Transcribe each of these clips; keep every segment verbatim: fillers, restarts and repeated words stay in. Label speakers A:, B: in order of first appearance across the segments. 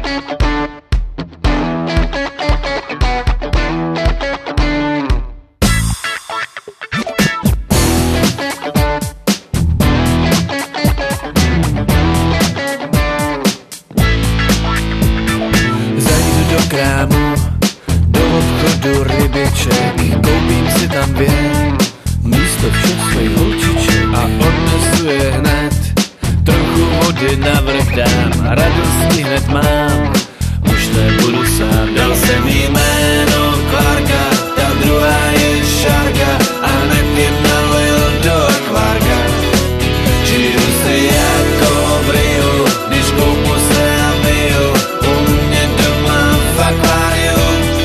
A: Krámu, do obchodu rybiček, koupím si tam dvě, místo všech svých holčiček a odnesu je hned, trochu vody navrch dám, radosti hned mám, už nebudu sám. Dal jsem jí jméno Klárka, ta druhá je Šárka a hned jim nalil do akvárka. Žiju si jako v Riu, když koupu se a piju, u mě doma v akváriu.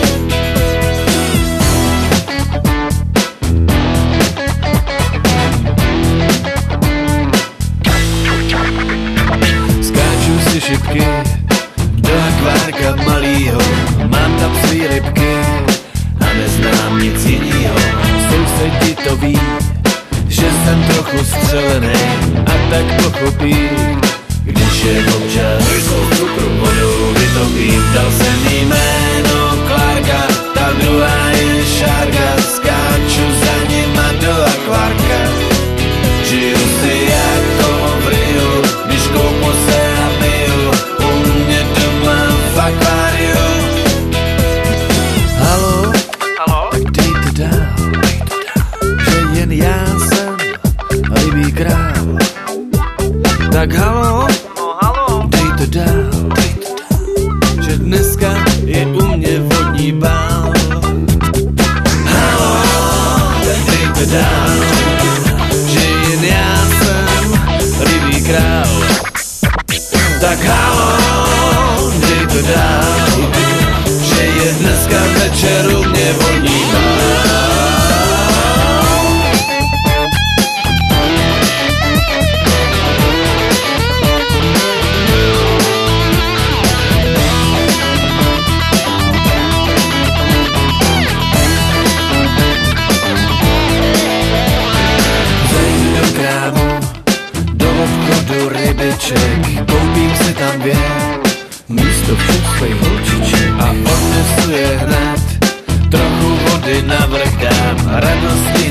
A: Skáču si šipky do akvárka malýho, mám tam svý rybky a neznám nic jinýho. Sousedi to ví, že jsem trochu střelenej a tak pochopí, když je občas cukru vodou vytopím. Dal jsem jí jméno Klárka, ta druhá je Šárka, skáču za nima do akvárka. Žiju si jako v Riu, když koupu se a piju, u mě doma v akváriu. Haló,
B: Haló?
A: tak dejte dál, že jen já jsem rybí král. Tak haló,
B: No haló?
A: dej to dál, dej to dál, že dneska je u mě vodní bál. Haló, tak dej to dál, že jen já jsem rybí král. Tak haló, dej to dál, že je dneska večer u mě vodní bál. Koupím si tam dvě, místo všech svých holčiček a odnesu je hned, trochu vody navrch dám, radosti